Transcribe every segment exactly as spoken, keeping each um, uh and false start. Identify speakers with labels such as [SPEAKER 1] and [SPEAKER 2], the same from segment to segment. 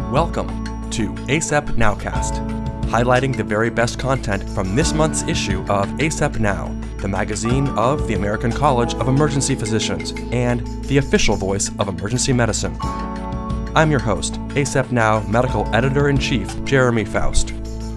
[SPEAKER 1] Welcome to ACEP Nowcast, highlighting the very best content from this month's issue of ACEP Now, the magazine of the American College of Emergency Physicians and the official voice of emergency medicine. I'm your host, ACEP Now Medical Editor-in-Chief, Jeremy Faust.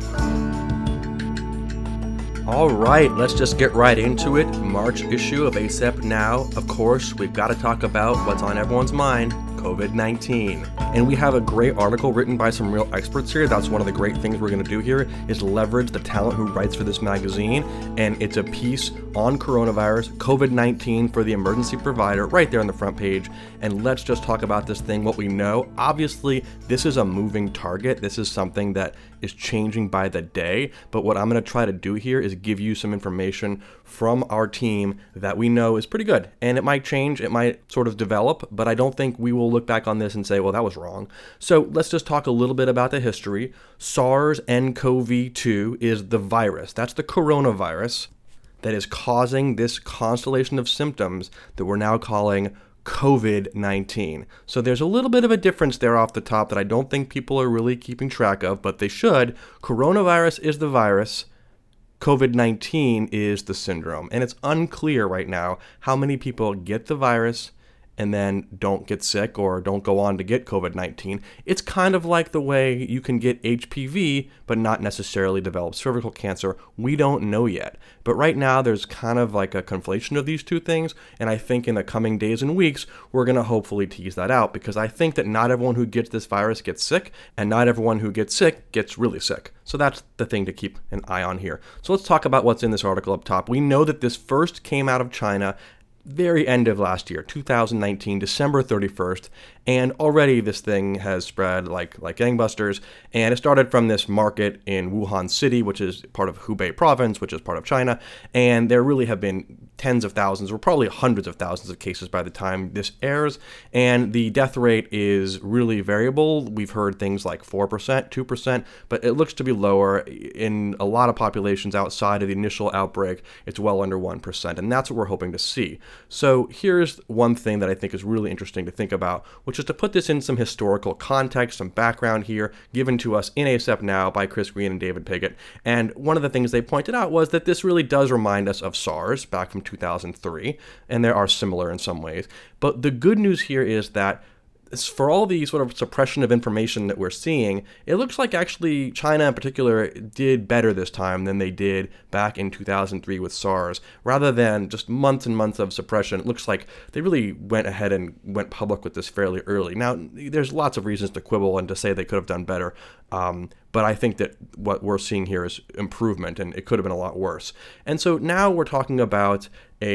[SPEAKER 1] All right, let's just get right into it. March issue of ACEP Now. Of course, we've got to talk about what's on everyone's mind, covid nineteen. And we have a great article written by some real experts here. That's one of the great things we're going to do here is leverage the talent who writes for this magazine. And it's a piece on coronavirus, covid nineteen for the emergency provider, right there on the front page. And let's just talk about this thing, what we know. Obviously, this is a moving target. This is something that is changing by the day. But what I'm going to try to do here is give you some information from our team that we know is pretty good. And it might change, it might sort of develop, but I don't think we will look back on this and say, well, that was wrong. So let's just talk a little bit about the history. SARS C o V two is the virus. That's the coronavirus that is causing this constellation of symptoms that we're now calling covid nineteen. So there's a little bit of a difference there off the top that I don't think people are really keeping track of, but they should. Coronavirus is the virus. covid nineteen is the syndrome. And it's unclear right now how many people get the virus and then don't get sick or don't go on to get covid nineteen. It's kind of like the way you can get H P V but not necessarily develop cervical cancer. We don't know yet. But right now there's kind of like a conflation of these two things, and I think in the coming days and weeks we're going to hopefully tease that out, because I think that not everyone who gets this virus gets sick, and not everyone who gets sick gets really sick. So that's the thing to keep an eye on here. So let's talk about what's in this article up top. We know that this first came out of China very end of last year, two thousand nineteen, December thirty-first, and already this thing has spread like like gangbusters, and it started from this market in Wuhan City, which is part of Hubei province, which is part of China, and there really have been tens of thousands, or probably hundreds of thousands of cases by the time this airs, and the death rate is really variable. We've heard things like four percent, two percent, but it looks to be lower. In a lot of populations outside of the initial outbreak, it's well under one percent, and that's what we're hoping to see. So here's one thing that I think is really interesting to think about, which is to put this in some historical context, some background here, given to us in ACEP Now by Chris Green and David Piggott. And one of the things they pointed out was that this really does remind us of SARS back from two thousand three, and they are similar in some ways. But the good news here is that for all the sort of suppression of information that we're seeing, it looks like actually China in particular did better this time than they did back in two thousand three with SARS. Rather than just months and months of suppression, it looks like they really went ahead and went public with this fairly early. Now, there's lots of reasons to quibble and to say they could have done better, um, but I think that what we're seeing here is improvement, and it could have been a lot worse. And so now we're talking about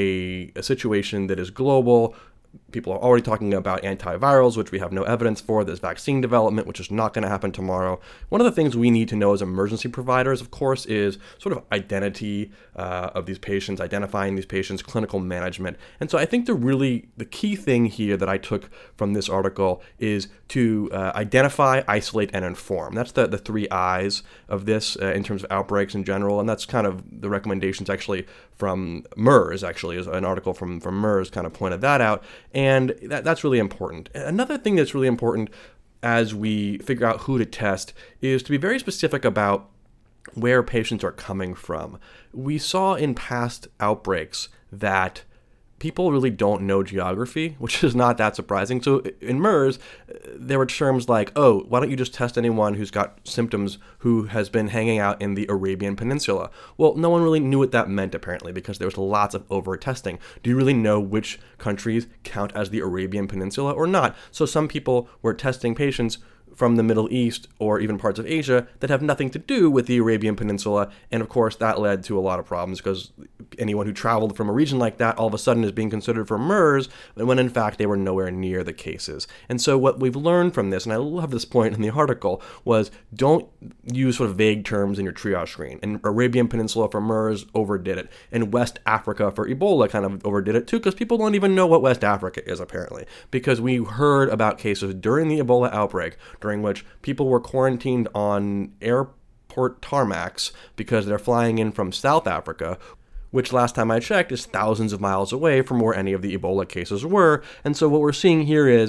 [SPEAKER 1] a, a situation that is global. People are already talking about antivirals, which we have no evidence for. There's vaccine development, which is not going to happen tomorrow. One of the things we need to know as emergency providers, of course, is sort of identity uh, of these patients, identifying these patients, clinical management. And so I think the really, the key thing here that I took from this article is to uh, identify, isolate, and inform. That's the, the three I's of this uh, in terms of outbreaks in general. And that's kind of the recommendations actually from MERS, actually, is an article from, from MERS kind of pointed that out. And that, that's really important. Another thing that's really important as we figure out who to test is to be very specific about where patients are coming from. We saw in past outbreaks that people really don't know geography, which is not that surprising. So in MERS, there were terms like, oh, why don't you just test anyone who's got symptoms who has been hanging out in the Arabian Peninsula? Well, no one really knew what that meant, apparently, because there was lots of over-testing. Do you really know which countries count as the Arabian Peninsula or not? So some people were testing patients from the Middle East or even parts of Asia that have nothing to do with the Arabian Peninsula. And of course, that led to a lot of problems because anyone who traveled from a region like that all of a sudden is being considered for MERS when in fact they were nowhere near the cases. And so what we've learned from this, and I love this point in the article, was don't use sort of vague terms in your triage screen. And Arabian Peninsula for MERS overdid it. And West Africa for Ebola kind of overdid it too, because people don't even know what West Africa is apparently. Because we heard about cases during the Ebola outbreak during which people were quarantined on airport tarmacs because they're flying in from South Africa, which last time I checked is thousands of miles away from where any of the Ebola cases were. And so what we're seeing here is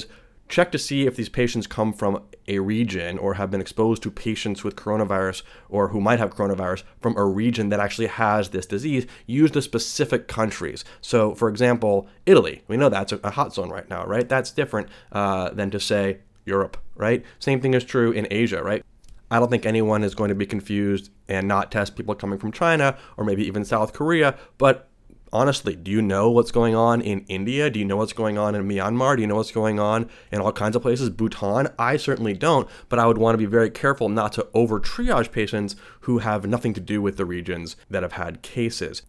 [SPEAKER 1] check to see if these patients come from a region or have been exposed to patients with coronavirus or who might have coronavirus from a region that actually has this disease. Use the specific countries. So, for example, Italy. We know that's a hot zone right now, right? That's different uh, than to say Europe, right? Same thing is true in Asia, right? I don't think anyone is going to be confused and not test people coming from China or maybe even South Korea, but honestly, do you know what's going on in India? Do you know what's going on in Myanmar? Do you know what's going on in all kinds of places? Bhutan? I certainly don't, but I would want to be very careful not to over triage patients who have nothing to do with the regions that have had cases.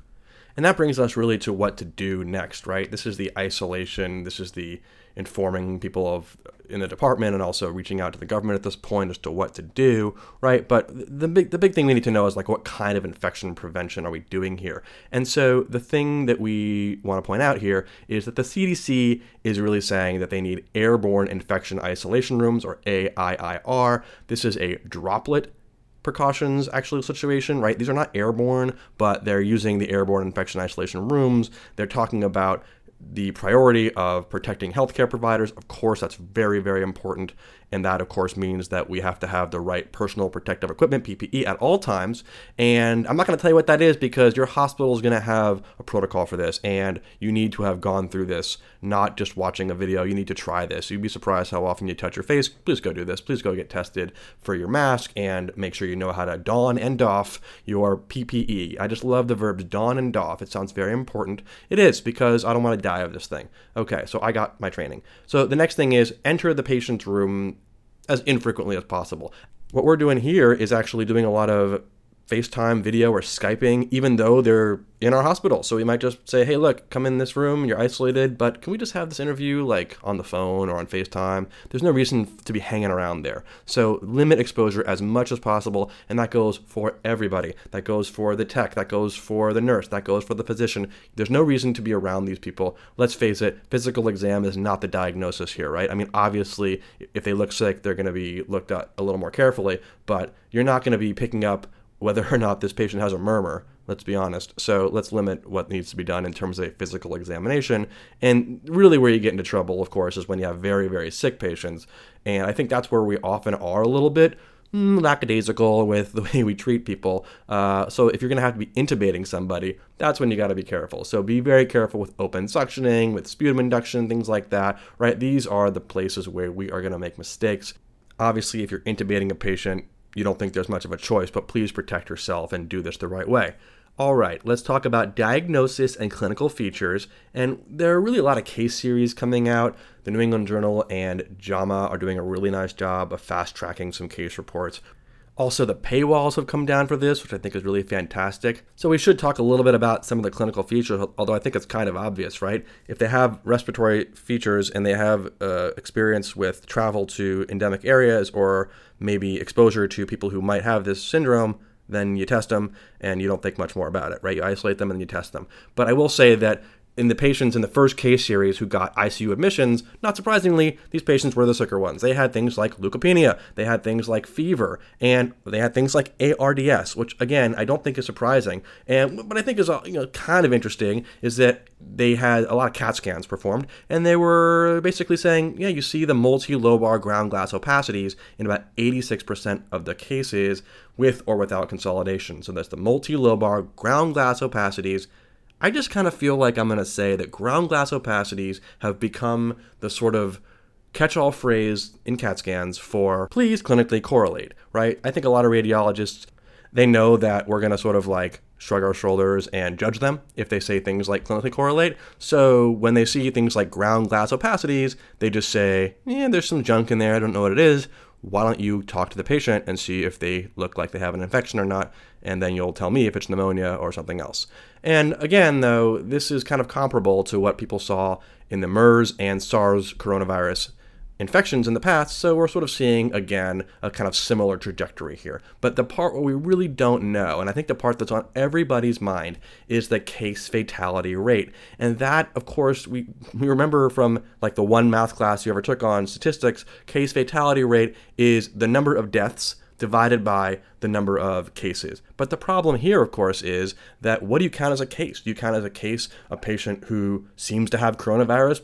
[SPEAKER 1] And that brings us really to what to do next, right? This is the isolation. This is the informing people of in the department and also reaching out to the government at this point as to what to do, right? But the big the big thing we need to know is like what kind of infection prevention are we doing here? And so the thing that we want to point out here is that the C D C is really saying that they need airborne infection isolation rooms, or A I I R. This is a droplet precautions actually situation, right? These are not airborne, but they're using the airborne infection isolation rooms. They're talking about the priority of protecting healthcare providers. Of course, that's very, very important. And that, of course, means that we have to have the right personal protective equipment, P P E, at all times. And I'm not going to tell you what that is because your hospital is going to have a protocol for this. And you need to have gone through this, not just watching a video. You need to try this. You'd be surprised how often you touch your face. Please go do this. Please go get tested for your mask and make sure you know how to don and doff your P P E. I just love the verbs don and doff. It sounds very important. It is, because I don't want to die of this thing. Okay, so I got my training. So the next thing is enter the patient's room as infrequently as possible. What we're doing here is actually doing a lot of FaceTime video or Skyping, even though they're in our hospital. So we might just say, hey, look, come in this room, you're isolated, but can we just have this interview like on the phone or on FaceTime? There's no reason to be hanging around there. So limit exposure as much as possible, and that goes for everybody. That goes for the tech, that goes for the nurse, that goes for the physician. There's no reason to be around these people. Let's face it, physical exam is not the diagnosis here, right? I mean, obviously, if they look sick, they're going to be looked at a little more carefully, but you're not going to be picking up whether or not this patient has a murmur, let's be honest. So let's limit what needs to be done in terms of a physical examination. And really where you get into trouble, of course, is when you have very, very sick patients. And I think that's where we often are a little bit mm, lackadaisical with the way we treat people. Uh, so if you're going to have to be intubating somebody, that's when you got to be careful. So be very careful with open suctioning, with sputum induction, things like that, right? These are the places where we are going to make mistakes. Obviously, if you're intubating a patient, you don't think there's much of a choice, but please protect yourself and do this the right way. All right, let's talk about diagnosis and clinical features. And there are really a lot of case series coming out. The New England Journal and JAMA are doing a really nice job of fast tracking some case reports. Also, the paywalls have come down for this, which I think is really fantastic. So we should talk a little bit about some of the clinical features, although I think it's kind of obvious, right? If they have respiratory features and they have uh, experience with travel to endemic areas or maybe exposure to people who might have this syndrome, then you test them and you don't think much more about it, right? You isolate them and you test them. But I will say that in the patients in the first case series who got I C U admissions, not surprisingly, these patients were the sicker ones. They had things like leukopenia, they had things like fever, and they had things like A R D S, which again, I don't think is surprising. And what I think is you know kind of interesting is that they had a lot of CAT scans performed, and they were basically saying, yeah, you see the multi-lobar ground glass opacities in about eighty-six percent of the cases with or without consolidation. So that's the multi-lobar ground glass opacities. I just kind of feel like I'm going to say that ground glass opacities have become the sort of catch-all phrase in CAT scans for please clinically correlate, right? I think a lot of radiologists, they know that we're going to sort of like shrug our shoulders and judge them if they say things like clinically correlate. So when they see things like ground glass opacities, they just say, yeah, there's some junk in there. I don't know what it is. Why don't you talk to the patient and see if they look like they have an infection or not, and then you'll tell me if it's pneumonia or something else. And again, though, this is kind of comparable to what people saw in the MERS and SARS coronavirus infections in the past, so we're sort of seeing, again, a kind of similar trajectory here. But the part where we really don't know, and I think the part that's on everybody's mind, is the case fatality rate. And that, of course, we, we remember from like the one math class you ever took on statistics, case fatality rate is the number of deaths divided by the number of cases. But the problem here, of course, is that what do you count as a case? Do you count as a case a patient who seems to have coronavirus but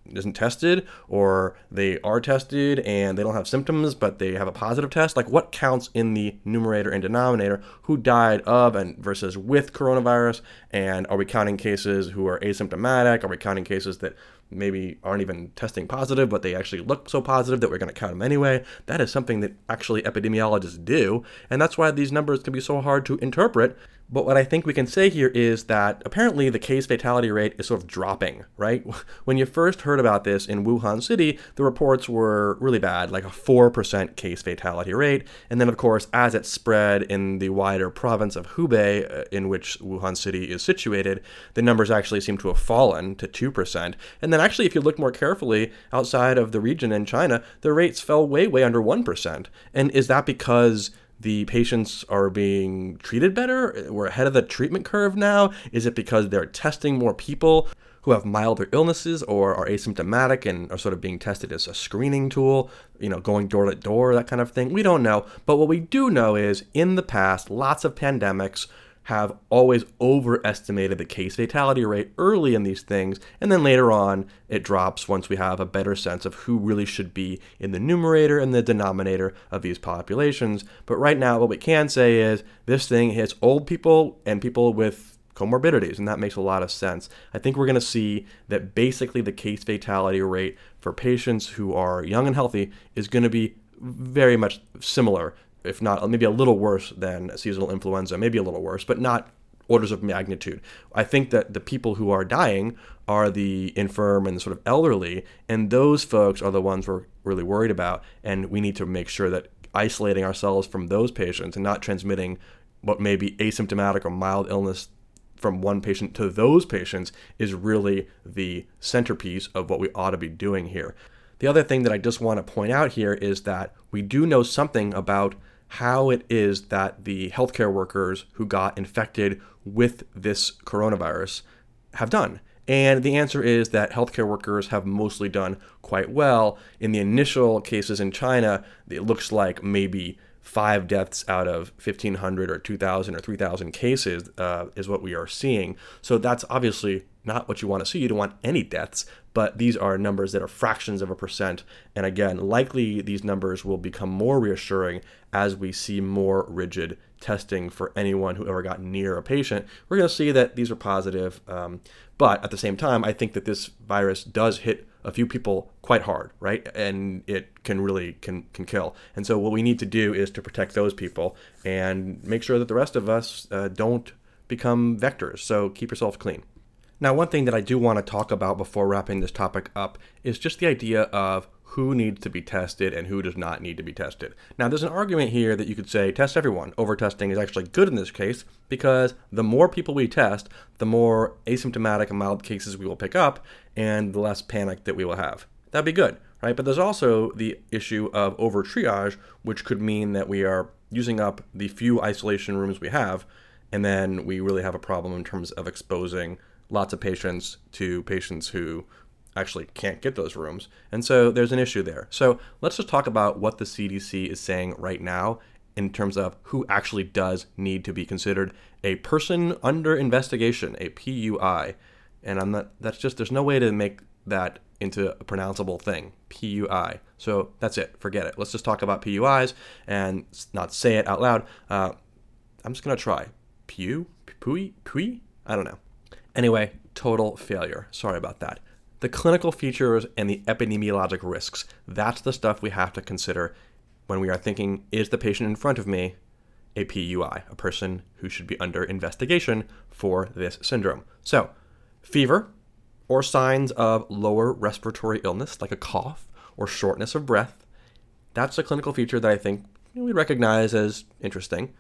[SPEAKER 1] isn't tested, or they are tested and they don't have symptoms, but they have a positive test? Like, what counts in the numerator and denominator? Who died of and versus with coronavirus? And are we counting cases who are asymptomatic? Are we counting cases that maybe aren't even testing positive, but they actually look so positive that we're going to count them anyway? That is something that actually epidemiologists do, and that's why these numbers can be so hard to interpret. But what I think we can say here is that apparently the case fatality rate is sort of dropping, right? When you first heard about this in Wuhan City, the reports were really bad, like a four percent case fatality rate. And then, of course, as it spread in the wider province of Hubei, in which Wuhan City is situated, the numbers actually seem to have fallen to two percent. And then actually, if you look more carefully outside of the region in China, the rates fell way, way under one percent. And is that because the patients are being treated better? We're ahead of the treatment curve now? Is it because they're testing more people who have milder illnesses or are asymptomatic and are sort of being tested as a screening tool, you know, going door to door, that kind of thing? We don't know. But what we do know is in the past, lots of pandemics have always overestimated the case fatality rate early in these things, and then later on it drops once we have a better sense of who really should be in the numerator and the denominator of these populations. But right now what we can say is this thing hits old people and people with comorbidities, and that makes a lot of sense. I think we're going to see that basically the case fatality rate for patients who are young and healthy is going to be very much similar, if not maybe a little worse than seasonal influenza, maybe a little worse, but not orders of magnitude. I think that the people who are dying are the infirm and the sort of elderly, and those folks are the ones we're really worried about, and we need to make sure that isolating ourselves from those patients and not transmitting what may be asymptomatic or mild illness from one patient to those patients is really the centerpiece of what we ought to be doing here. The other thing that I just want to point out here is that we do know something about how it is that the healthcare workers who got infected with this coronavirus have done. And the answer is that healthcare workers have mostly done quite well. In the initial cases in China, it looks like maybe five deaths out of fifteen hundred or two thousand or three thousand cases uh, is what we are seeing. So that's obviously not what you want to see. You don't want any deaths, but these are numbers that are fractions of a percent. And again, likely these numbers will become more reassuring as we see more rigid testing for anyone who ever got near a patient. We're going to see that these are positive. Um, but at the same time, I think that this virus does hit a few people quite hard, right? And it can really can can kill. And so what we need to do is to protect those people and make sure that the rest of us uh, don't become vectors. So keep yourself clean. Now, one thing that I do want to talk about before wrapping this topic up is just the idea of who needs to be tested and who does not need to be tested. Now, there's an argument here that you could say test everyone. Over-testing is actually good in this case because the more people we test, the more asymptomatic and mild cases we will pick up and the less panic that we will have. That'd be good, right? But there's also the issue of over-triage, which could mean that we are using up the few isolation rooms we have, and then we really have a problem in terms of exposing lots of patients to patients who actually can't get those rooms. And so there's an issue there. So let's just talk about what the C D C is saying right now in terms of who actually does need to be considered a person under investigation, a P U I. And I'm not, that's just, there's no way to make that into a pronounceable thing, P U I. So that's it, forget it. Let's just talk about P U Is and not say it out loud. Uh, I'm just gonna try. Pew? Pui? Pui? I don't know. Anyway, total failure. Sorry about that. The clinical features and the epidemiologic risks, that's the stuff we have to consider when we are thinking, is the patient in front of me a P U I, a person who should be under investigation for this syndrome? So, fever or signs of lower respiratory illness, like a cough or shortness of breath, that's a clinical feature that I think we recognize as interesting.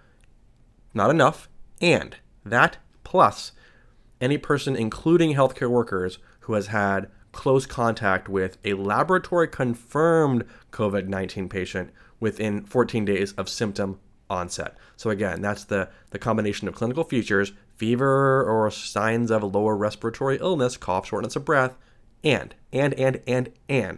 [SPEAKER 1] Not enough. And that plus any person, including healthcare workers, who has had close contact with a laboratory-confirmed COVID nineteen patient within fourteen days of symptom onset. So again, that's the, the combination of clinical features, fever or signs of a lower respiratory illness, cough, shortness of breath, and, and, and, and, and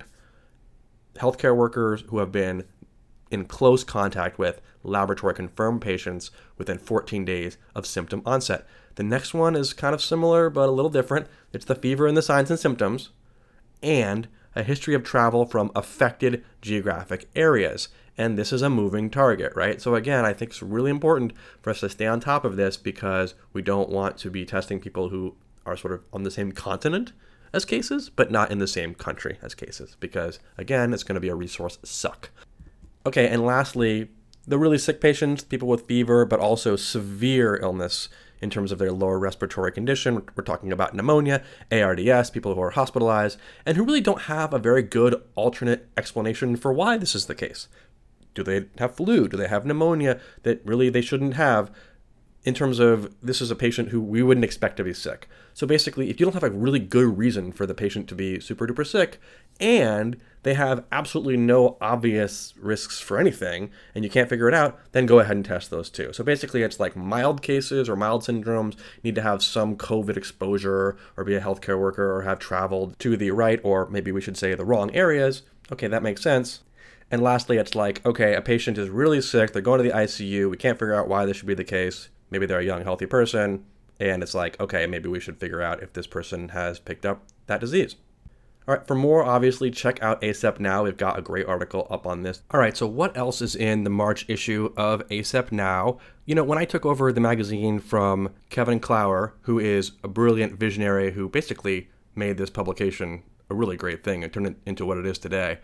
[SPEAKER 1] healthcare workers who have been in close contact with laboratory-confirmed patients within fourteen days of symptom onset. The next one is kind of similar, but a little different. It's the fever and the signs and symptoms. and a history of travel from affected geographic areas. And this is a moving target, right? So again, I think it's really important for us to stay on top of this because we don't want to be testing people who are sort of on the same continent as cases, but not in the same country as cases, because again, it's going to be a resource suck. Okay, and lastly, the really sick patients, people with fever, but also severe illness in terms of their lower respiratory condition. We're talking about pneumonia, A R D S, people who are hospitalized, and who really don't have a very good alternate explanation for why this is the case. Do they have flu? Do they have pneumonia that really they shouldn't have? In terms of this is a patient who we wouldn't expect to be sick. So basically, if you don't have a really good reason for the patient to be super duper sick, and they have absolutely no obvious risks for anything, and you can't figure it out, then go ahead and test those too. So basically, it's like mild cases or mild syndromes need to have some COVID exposure or be a healthcare worker or have traveled to the right, or maybe we should say the wrong areas. Okay, that makes sense. And lastly, it's like, okay, a patient is really sick, they're going to the I C U, we can't figure out why this should be the case. Maybe they're a young, healthy person, and it's like, okay, maybe we should figure out if this person has picked up that disease. All right, for more, obviously, check out ACEP Now. We've got a great article up on this. All right, so what else is in the March issue of ACEP Now? You know, when I took over the magazine from Kevin Clower, who is a brilliant visionary who basically made this publication a really great thing and turned it into what it is today,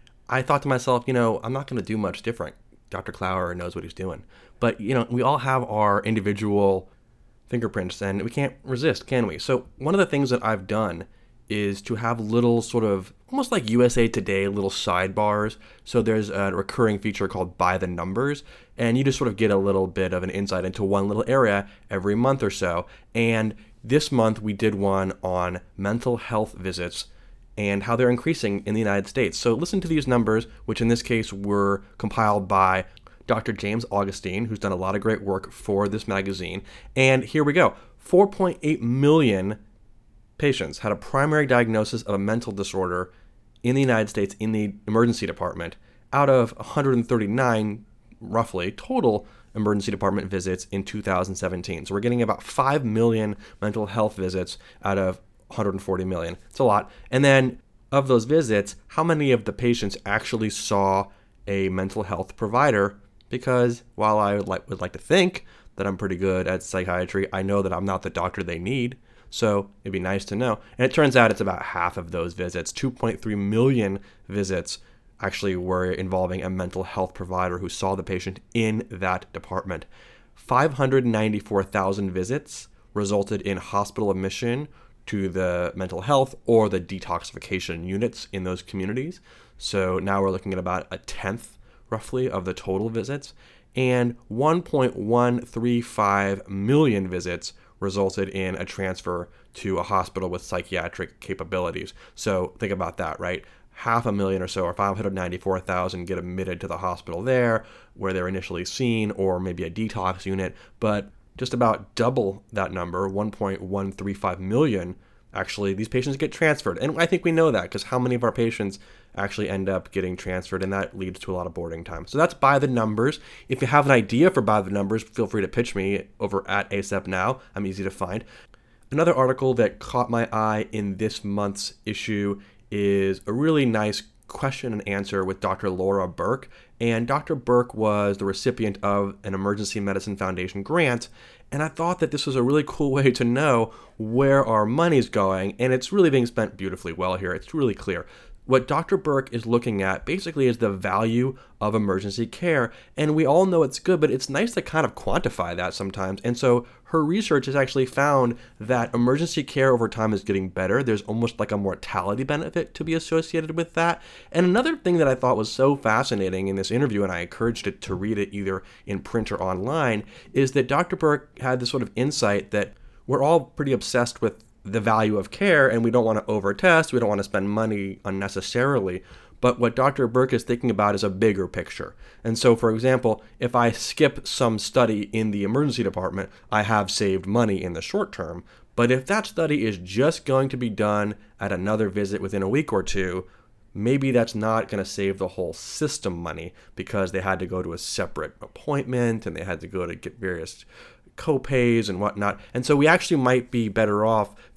[SPEAKER 1] I thought to myself, you know, I'm not going to do much different. Doctor Clower knows what he's doing. But, you know, we all have our individual fingerprints and we can't resist, can we? So one of the things that I've done is to have little sort of, almost like U S A Today, little sidebars. So there's a recurring feature called By the Numbers, and you just sort of get a little bit of an insight into one little area every month or so. And this month we did one on mental health visits and how they're increasing in the United States. So listen to these numbers, which in this case were compiled by Doctor James Augustine, who's done a lot of great work for this magazine. And here we go. four point eight million patients had a primary diagnosis of a mental disorder in the United States in the emergency department out of one hundred thirty-nine, roughly, total emergency department visits in two thousand seventeen. So we're getting about five million mental health visits out of one hundred forty million. It's a lot. And then of those visits, how many of the patients actually saw a mental health provider? Because while I would like, would like to think that I'm pretty good at psychiatry, I know that I'm not the doctor they need. So it'd be nice to know. And it turns out it's about half of those visits. two point three million visits actually were involving a mental health provider who saw the patient in that department. five hundred ninety-four thousand visits resulted in hospital admission to the mental health or the detoxification units in those communities. So now we're looking at about a tenth, roughly, of the total visits. And one point one three five million visits resulted in a transfer to a hospital with psychiatric capabilities. So think about that, right? Half a million or so, or five hundred ninety-four thousand, get admitted to the hospital there, where they're initially seen, or maybe a detox unit. But just about double that number, one point one three five million, actually, these patients get transferred. And I think we know that because how many of our patients actually end up getting transferred, and that leads to a lot of boarding time. So that's By the Numbers. If you have an idea for By the Numbers, feel free to pitch me over at ACEP Now. I'm easy to find. Another article that caught my eye in this month's issue is a really nice question and answer with Doctor Laura Burke. And Doctor Burke was the recipient of an Emergency Medicine Foundation grant. And I thought that this was a really cool way to know where our money's going. And it's really being spent beautifully well here. It's really clear. What Doctor Burke is looking at basically is the value of emergency care. And we all know it's good, but it's nice to kind of quantify that sometimes. And so her research has actually found that emergency care over time is getting better. There's almost like a mortality benefit to be associated with that. And another thing that I thought was so fascinating in this interview, and I encouraged it to read it either in print or online, is that Doctor Burke had this sort of insight that we're all pretty obsessed with the value of care, and we don't want to overtest, we don't want to spend money unnecessarily. But what Doctor Burke is thinking about is a bigger picture. And so, for example, if I skip some study in the emergency department, I have saved money in the short term. But if that study is just going to be done at another visit within a week or two, maybe that's not going to save the whole system money because they had to go to a separate appointment and they had to go to get various co-pays and whatnot. And so we actually might be better off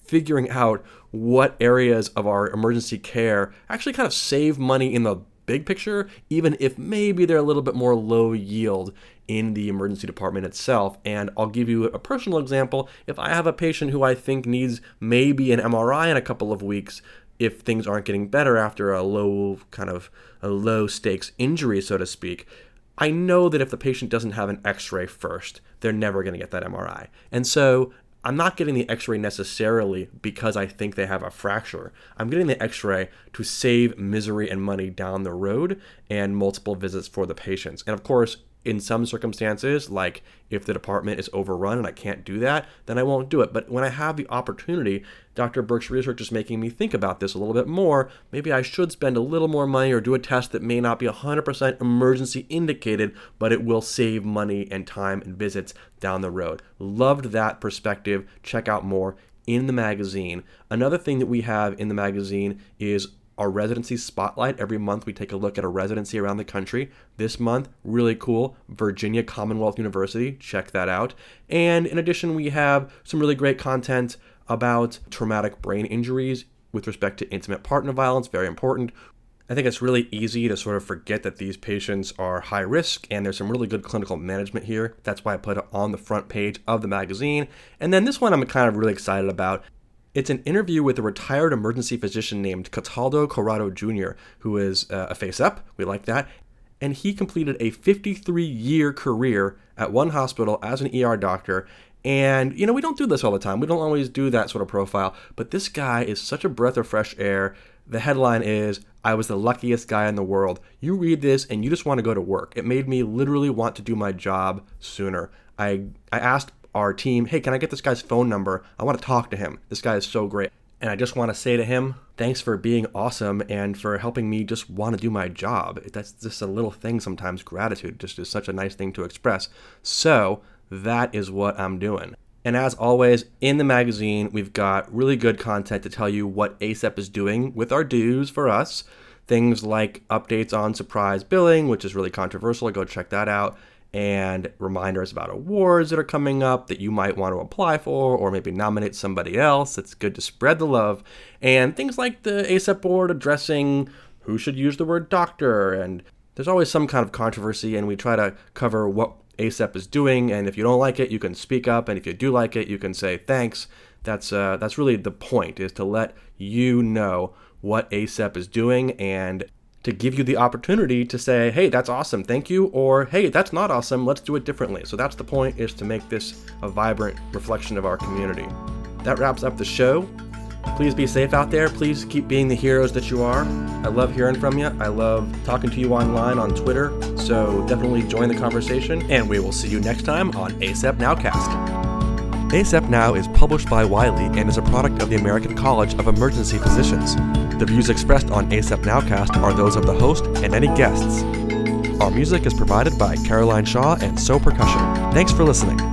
[SPEAKER 1] figuring out what areas of our emergency care actually kind of save money in the big picture, even if maybe they're a little bit more low yield in the emergency department itself. And I'll give you a personal example. If I have a patient who I think needs maybe an M R I in a couple of weeks, if things aren't getting better after a low kind of a low stakes injury, so to speak, I know that if the patient doesn't have an x-ray first, they're never going to get that M R I. And so I'm not getting the x-ray necessarily because I think they have a fracture. I'm getting the x-ray to save misery and money down the road and multiple visits for the patients. And of course, in some circumstances, like if the department is overrun and I can't do that, then I won't do it. But when I have the opportunity, Doctor Burke's research is making me think about this a little bit more. Maybe I should spend a little more money or do a test that may not be one hundred percent emergency indicated, but it will save money and time and visits down the road. Loved that perspective. Check out more in the magazine. Another thing that we have in the magazine is our residency spotlight. Every month we take a look at a residency around the country. This month, really cool, Virginia Commonwealth University. Check that out. And in addition, we have some really great content about traumatic brain injuries with respect to intimate partner violence. Very important. I think it's really easy to sort of forget that these patients are high risk, and there's some really good clinical management here. That's why I put it on the front page of the magazine. And then this one I'm kind of really excited about. It's an interview with a retired emergency physician named Cataldo Corrado Junior, who is uh, a face-up. We like that. And he completed a fifty-three year career at one hospital as an E R doctor. And, you know, we don't do this all the time. We don't always do that sort of profile. But this guy is such a breath of fresh air. The headline is, "I was the luckiest guy in the world." You read this and you just want to go to work. It made me literally want to do my job sooner. I I asked our team, hey, can I get this guy's phone number? I want to talk to him. This guy is so great. And I just want to say to him, thanks for being awesome and for helping me just want to do my job. That's just a little thing sometimes. Gratitude just is such a nice thing to express. So that is what I'm doing. And as always, in the magazine, we've got really good content to tell you what A C E P is doing with our dues for us. Things like updates on surprise billing, which is really controversial. Go check that out. And reminders about awards that are coming up that you might want to apply for or maybe nominate somebody else. It's good to spread the love. And things like the A C E P board addressing who should use the word doctor. And there's always some kind of controversy, and we try to cover what A C E P is doing. And if you don't like it, you can speak up. And if you do like it, you can say thanks. That's uh, that's really the point, is to let you know what A C E P is doing and to give you the opportunity to say, hey, that's awesome, thank you, or hey, that's not awesome, let's do it differently. So that's the point, is to make this a vibrant reflection of our community. That wraps up the show. Please be safe out there. Please keep being the heroes that you are. I love hearing from you. I love talking to you online on Twitter. So definitely join the conversation, and we will see you next time on A C E P Nowcast. A C E P Now is published by Wiley and is a product of the American College of Emergency Physicians. The views expressed on A C E P Nowcast are those of the host and any guests. Our music is provided by Caroline Shaw and So Percussion. Thanks for listening.